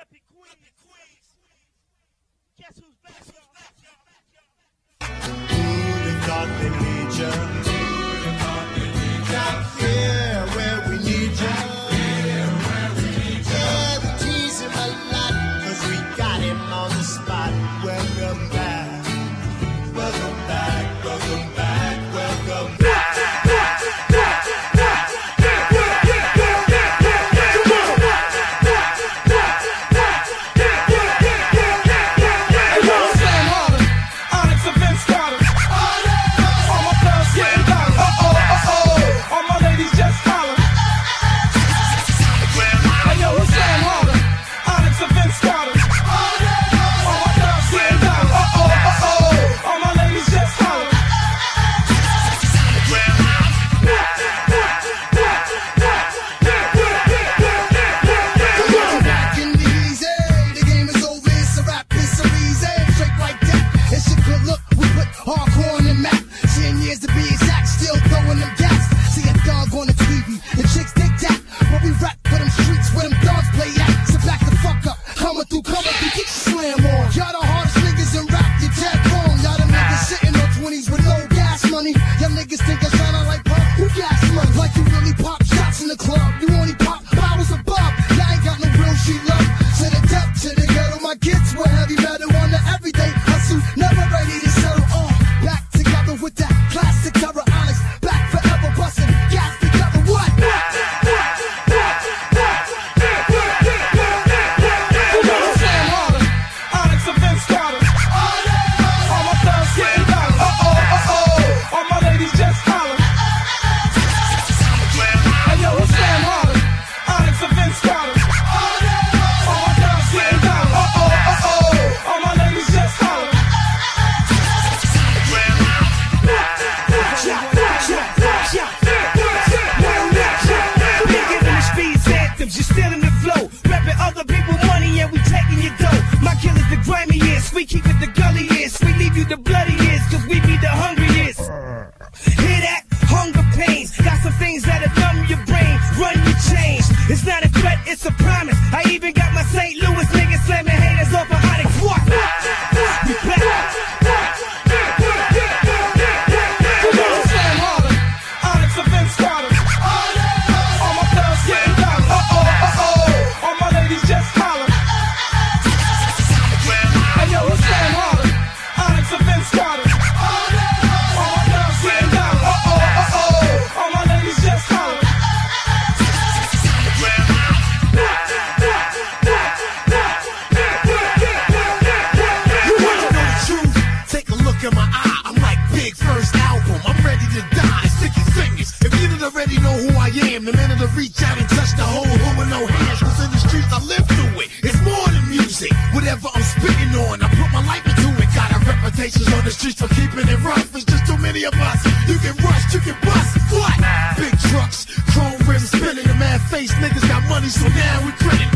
Epic Queens. Guess who's back, Who'd have thought they need ya? Not here where we need ya. Yeah, we tease him a lot, 'cause we got him on the spot. Welcome back. Welcome back. Welcome back. Welcome back. Big trucks, chrome rims spinning, the mad face niggas got money, so now we grinning.